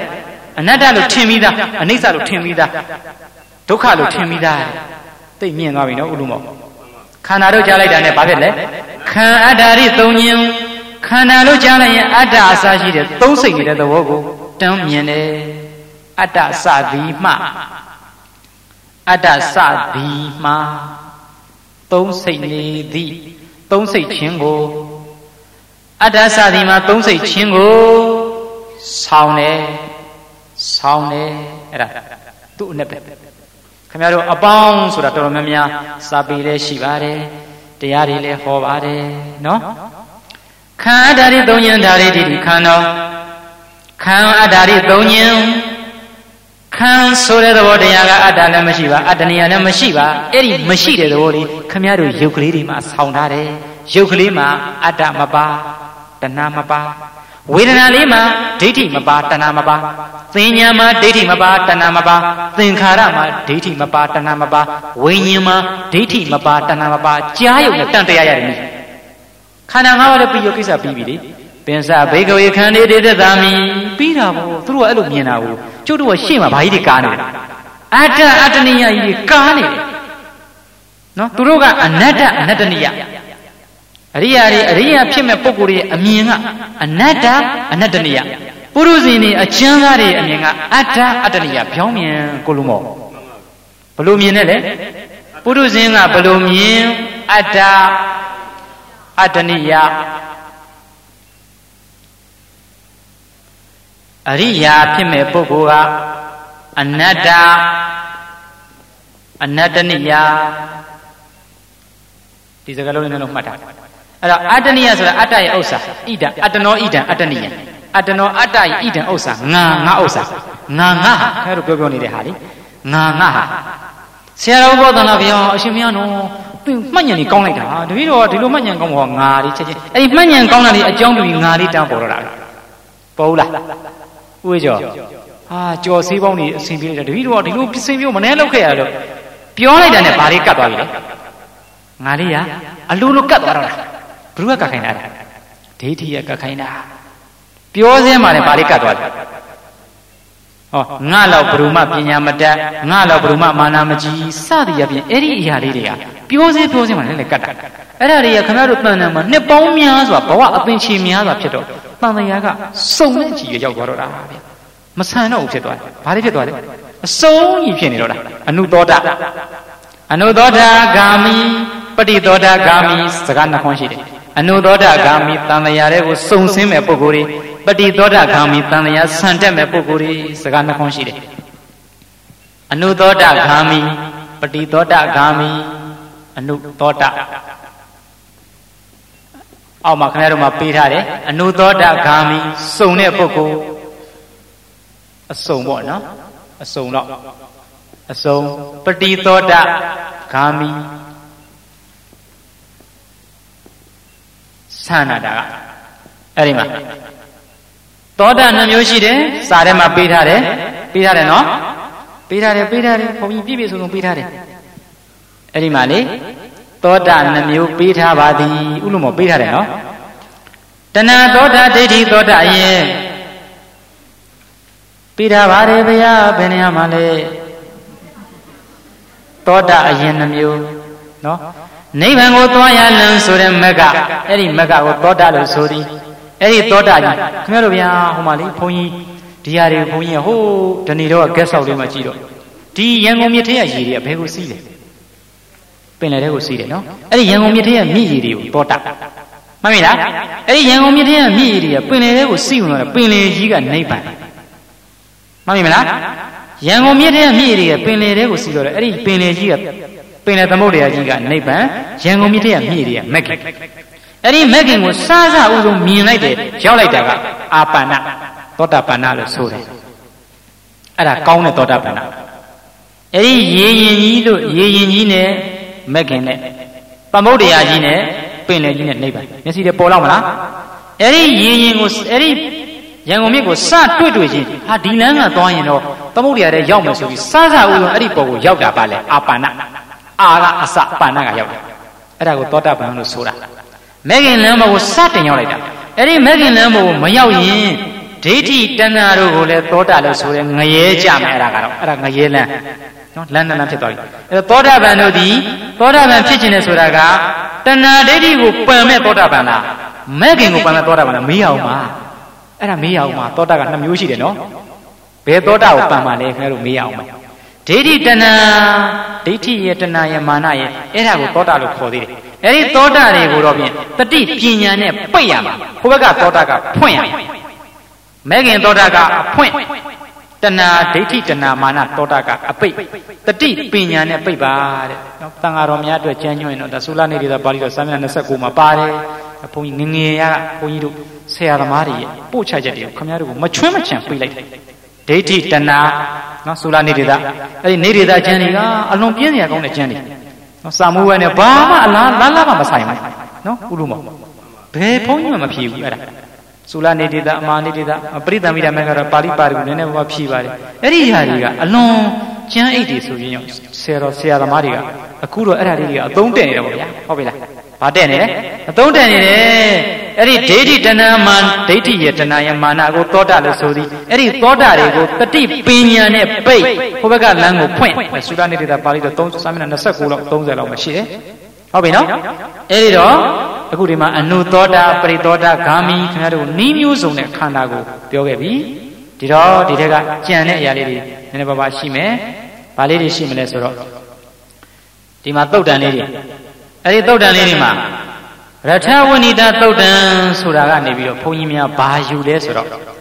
အနတ္တလို့ထင်ပြီးသားအနိစ္စလို့ထင်ပြီးသားဒုက္ခလို့ထင်ပြီးသားသိမြင်သွားပြီနော်ဥလူမောခန္ဓာတို့ကြားလိုက်တာနဲ့ဘာဖြစ်လဲခံအတ္တရိသုံးညင်ခန္ဓာလို့ကြားလိုက်ရင်အတ္တအစရှိတဲ့သုံးစိတ်နေတဲ့သဘောကိုတန်းမြင်တယ်အတ္တစသည်မှအတ္တစသည်မှသုံးစိတ်နေသည်သုံးစိတ်ချင်းကိုအတ္တစသည်မှသုံးစိတ်ချင်းကိုဆောင်းတယ်ဆောင်းတယ်အဲ့ဒါသူ့အနဲ့ပဲခင်ဗျားတို့အပေါင်းဆိုတာတော်တော်များများစာပေလည်းရှိပါတယ်တရားတွေလည်းဟောပါတယ်နော်ခံအတ္တရိသုံးညင်ဓာရိတိခံတော်ခံအတ္တရိသုံးညင်ခံဆိုတဲ့သဘောတရားကအတ္တလည်းမရှိပါအတ္တနိယလည်းမရှိပါအဲ့ဒီမရှိတဲ့သဘောလေးခင်ဗျားတို့ယုတ်ကလေးတွေမှာဆောင်းထားတယ်ယုတ်ကလေးမှာအတ္တမပါတဏှာမပါဝေဒနာလေးမှာဒိဋ္ဌိမပါတဏှာမပါသင်ညာမှာဒိဋ္ဌိမပါတဏှာမပါသင်္ခါရမှာဒိဋ္ဌိမပါတဏှာမပါဝိညာဉ်မှာဒိဋ္ဌိမပါတဏှာမပါကြားရုံနဲ့တန်တရားရတယ်နိခန္ဓာ၅ပါးလည်းပြီးရောကိစ္စပြီးပြီလေပင်စဘေကဝေခန္ဓေတေတ္တာမိပြီးတာပေါ့သူတို့ကအဲ့လိုမြင်တာကိုကျုပ်တို့ကရှေ့မှာဘာကြီးတွေကားနေလဲအတ္တအတ္တနိယကြီးတွေကားနေတယ်နော်သူတို့ကအနတ္တအနတ္တနိယအရိယာတွေအရိယာဖြစ်မဲ့ပုဂ္ဂိုလ်တွေအမြင်ကအနတ္တအနတ္တနိယပုရုဇဉ်တွေအချမ်းသားတွေအမြင်ကအတ္တအတ္တနိယပြောင်းမြန်ကိုလိုမောဘလို့မြင်နဲ့လေပုရုဇဉ်ကဘလို့မြင်အတ္တအတ္တနိယအရိယာဖြစ်မဲ့ပုဂ္ဂိုလ်ကအနတ္တအနတ္တနိယဒီစကားလုံးလေးနဲ့တော့မှတ်ထားအဲ့တော့အတ္တနိယဆိုတာအတ္တရဲ့ဥစ္စာဣဒံအတ္တနောဣဒံအတ္တနိယအတ္တနောအတ္တရဲ့ဣဒံဥစ္စာငါငါဥစ္စာငါငါဟာအဲ့လိုပြောပြောနေတဲ့ဟာလေငါငါဟာဆရာတော်ဘောသနာဗျာအရှင်မင်းနော်သူမှတ်ဉဏ်ကြီးကောင်းလိုက်တာတပည့်တော်ဒီလိုမှတ်ဉဏ်ကောင်းဘောငါလေးချက်ချင်းအဲ့ဒီမှတ်ဉဏ်ကောင်းတာလေးအကြောင်းပြုပြီးငါလေးတန်းပေါ်တော့တာပေါ်လားဥေးကျော်ဟာကြော်ဆေးပေါင်းနေအဆင်ပြေလိုက်တာတပည့်တော်ဒီလိုစင်ပြိုးမနှဲလောက်ခဲ့ရလို့ပြောလိုက်တာနဲ့ဘာလေးကတ်သွားပြီလဲငါလေးကအလိုလိုကတ်သွားတော့တာဘ누구ကကခိုင်းတာဒိဋ္ဌိရကခိုင်းတာပြောစင်းမှလည်းဘာလေးကတ်သွားတယ်ဟောငါလောက်ဘ누구မှပညာမတတ်ငါလောက်ဘ누구မှမာနမကြီးစသည်အပြင်အဲ့ဒီအရာလေးတွေကပြောစင်းပြောစင်းမှလည်းလည်းကတ်တာအဲ့ဒါတွေကခင်ဗျားတို့တန်တန်မှာနှစ်ပေါင်းများစွာဘဝအပင်ချီများစွာဖြစ်တော့တန်တရားကစုံနဲ့ကြည်ရောက်သွားတော့တာဗျမဆန်တော့ဘူးဖြစ်သွားတယ်ဘာလေးဖြစ်သွားလဲအစုံကြီးဖြစ်နေတော့တာအနုသောတာအနုသောတာဂာမိပฏิသောတာဂာမိစကားနှစ်ခွန်းရှိတယ်အနုသောတာဂာမိတန်တရားတွေကိုစုံစင်းမဲ့ပုဂ္ဂိုလ်တွေပฏิသောတာဂာမိတန်တရားဆန်တက်မဲ့ပုဂ္ဂိုလ်တွေစကားနှစ်ခွန်းရှိတယ်အနုသောတာဂာမိပฏิသောတာဂာမိအနုသောတာအောက်မှာခင်ဗျားတို့မှာပေးထားတယ်အနုသောတာဂာမိစုံတဲ့ပုဂ္ဂိုလ်အစုံပေါ့နော်အစုံတော့အစုံပฏิသောတာဂာမိဆန္ဒတာကအဲ့ဒီမှာသောတာနှမျိုးရှိတယ်စာထဲမှာပေးထားတယ်ပေးထားတယ်နော်ပေးထားတယ်ပေးထားတယ်ဘုန်းကြီးပြည့်ပြည့်စုံစုံပေးထားတယ်အဲ့ဒီမှာလေသောတာနှမျိုးပေးထားပါသည်ဥလူမောပေးထားတယ်နော်တဏှာသောတာဒိဋ္ဌိသောတာရဲ့ပေးထားပါတယ်ဗျာဘယ်နေရာမှာလဲသောတာအရင်နှမျိုးနော်နိဗ္ဗာန်ကိုသွားရလမ်းဆိုတဲ့မက်ကအဲ့ဒီမက်ကကိုသောတာလို့ဆိုသည်အဲ့ဒီသောတာကြီးခင်ဗျားတို့ဗျာဟိုမှာလေဘုန်းကြီးဒီဟာတွေဘုန်းကြီးဟိုးတဏီတော့ကက်ဆောက်လေးမှာကြည့်တော့ဒီရန်ကုန်မြစ်ထဲကရေတွေကဘယ်ကိုစီးလဲပင်လယ်ထဲကိုစီးတယ်နော်အဲ့ဒီရန်ကုန်မြစ်ထဲကမြစ်ရေတွေကိုသောတာမှတ်မိလားအဲ့ဒီရန်ကုန်မြစ်ထဲကမြစ်ရေတွေကပင်လယ်ထဲကိုစီးဝင်တော့ပင်လယ်ကြီးကနိဗ္ဗာန်မှတ်မိမလားရန်ကုန်မြစ်ထဲကမြစ်ရေတွေကပင်လယ်ထဲကိုစီးတော့အဲ့ဒီပင်လယ်ကြီးကပင်လယ်သမုဒ္ဒရာကြီးကနိဗ္ဗာန်ရန်ကုန်မြစ်ထဲကမြစ်တွေကမက္ခင်အဲ့ဒီမက္ခင်ကိုစားစားဥဆုံးမြင်လိုက်တယ်ရောက်လိုက်တာကအာပန္နသောတာပန္နလို့ဆိုတယ်အဲ့ဒါကောင်းတဲ့သောတာပန္နအဲ့ဒီရေရင်ကြီးလို့ရေရင်ကြီးနဲ့မက္ခင်နဲ့သမုဒ္ဒရာကြီးနဲ့ပင်လယ်ကြီးနဲ့နိဗ္ဗာန်မျက်စိတွေပေါ်လောက်မလားအဲ့ဒီရေရင်ကိုအဲ့ဒီရန်ကုန်မြစ်ကိုစတွေ့တွေ့ချင်းဟာဒီလမ်းကသွားရင်တော့သမုဒ္ဒရာထဲရောက်မယ်ဆိုပြီးစားစားဥဆုံးအဲ့ဒီပုံကိုရောက်တာပါလေအာပန္နအာကအစပန္နကရောက်တယ်အဲ့ဒါကိုသောတာပန်လို့ဆိုတာမဲခင်လမ်းဘကိုစတင်ရောက်လိုက်တာအဲ့ဒီမဲခင်လမ်းဘကိုမရောက်ရင်ဒိဋ္ဌိတဏှာတို့ကိုလည်းသောတာလို့ဆိုရဲငရဲကြမယ်အဲ့ဒါကတော့အဲ့ဒါငရဲလန်းနော်လန်းလန်းဖြစ်သွားပြီအဲ့သောတာပန်တို့ဒီသောတာပန်ဖြစ်ခြင်းနဲ့ဆိုတာကတဏှာဒိဋ္ဌိကိုပန်မဲ့သောတာပန်လားမဲ့ခင်ကိုပန်မဲ့သောတာပန်လားမေးရအောင်ပါအဲ့ဒါမေးရအောင်ပါသောတာကနှစ်မျိုးရှိတယ်နော်ဘယ်သောတာကိုပန်ပါလဲခင်ဗျားတို့မေးရအောင်ပါဒိဋ္ဌိတဏှာဒိဋ္ဌိရဲ့တဏှာရဲ့မာနရဲ့အဲ့ဒါကိုသောတာလို့ခေါ်သေးတယ်အဲ့ဒီသောတာတွေကိုတော့ဖြင့်တတိပညာနဲ့ပိတ်ရမှာဟိုဘက်ကသောတာကဖွင့်ရမှာမဲ့ခင်သောတာကအဖွင့်တဏှာဒိဋ္ဌိတဏှာမာနသောတာကအပိတ်တတိပညာနဲ့ပိတ်ပါတဲ့နော်တန်ဃာတော်များအတွက်ကြံ့ညွှန်ရင်တော့ဒါသုလနေဒေသပါဠိတော်စာမျက်နှာ၂၉မှာပါတယ်ဘုန်းကြီးငငယ်ရကဘုန်းကြီးတို့ဆရာသမားတွေရဲ့ပို့ချချက်တွေကိုခင်ဗျားတို့ကမချွင်းမချံပိတ်လိုက်တယ်ဒိဋ္ဌိတဏှာနော်သုလနေဒေသအဲ့ဒီနေဒေသကျမ်းတွေကအလွန်ပြင်းစရာကောင်းတဲ့ကျမ်းတွေနော်စာမိုးဝဲနဲ့ဘာမှအလားလားလားမှမဆိုင်ဘူးနော်ဥလို့မဘယ်ဘုန်းကြီးမှမဖြေဘူးအဲ့ဒါသုလနေဒေသအမာနေဒေသပရိသမီရမေကတော့ပါဠိပါဠိကိုနည်းနည်းဘာဖြေပါတယ်အဲ့ဒီဟာတွေကအလွန်ကျမ်းအိတ်တွေဆိုရင်ဆရာတော်ဆရာသမားတွေကအခုတော့အဲ့ဒါလေးတွေကအသုံးတည့်နေတယ်ပေါ့ဗျာဟုတ်ပြီလားဘာတဲ့နေလဲအသုံးတည့်နေတယ်အဲ့ဒီဒိဋ္ဌိတဏှာမာဒိဋ္ဌိရဲ့တဏှာရဲ့မာနကိုသောတာလို့ဆိုသည်အဲ့ဒီသောတာတွေကိုတတိပညာနဲ့ပိတ်ဟိုဘက်ကလမ်းကိုဖွင့်သုဒ္ဓနေတဲ့ပါဠိတော်သုံးစာမျက်နှာ၂၉လောက်၃၀လောက်မှရှိတယ်ဟုတ်ပြီနော်အဲ့ဒီတော့အခုဒီမှာအနုသောတာပရိသောတာဂါမိခင်ဗျားတို့နီးမျိုးစုံတဲ့ခန္ဓာကိုပြောခဲ့ပြီဒီတော့ဒီထက်ကကြံတဲ့အရာလေးတွေနည်းနည်းပါးပါးရှိမယ်ဘာလေးတွေရှိမလဲဆိုတော့ဒီမှာသုတ်တန်လေးတွေအဲ့ဒီသုတ်တန်လေးတွေမှာရထဝဏိတသုတ်တန်ဆိုတာကနေပြီးတော့ဘုန်းကြီးများဘာယူလဲဆိုတော့